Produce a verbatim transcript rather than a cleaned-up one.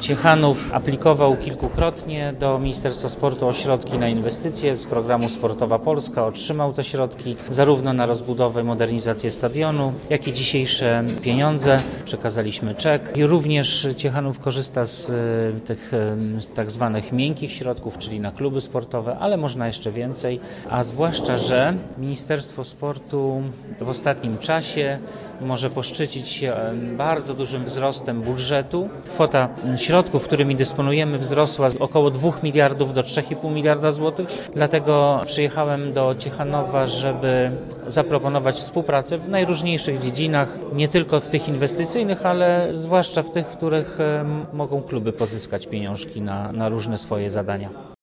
Ciechanów aplikował kilkukrotnie do Ministerstwa Sportu o środki na inwestycje z programu Sportowa Polska. Otrzymał te środki zarówno na rozbudowę, modernizację stadionu, jak i dzisiejsze pieniądze. Przekazaliśmy czek. I również Ciechanów korzysta z tych tak zwanych miękkich środków, czyli na kluby sportowe, ale można jeszcze więcej. A zwłaszcza, że Ministerstwo Sportu w ostatnim czasie może poszczycić się bardzo dużym wzrostem budżetu. Kwota środków, którymi dysponujemy, wzrosła z około dwóch miliardów do trzech i pół miliarda złotych. Dlatego przyjechałem do Ciechanowa, żeby zaproponować współpracę w najróżniejszych dziedzinach, nie tylko w tych inwestycyjnych, ale zwłaszcza w tych, w których mogą kluby pozyskać pieniążki na, na różne swoje zadania.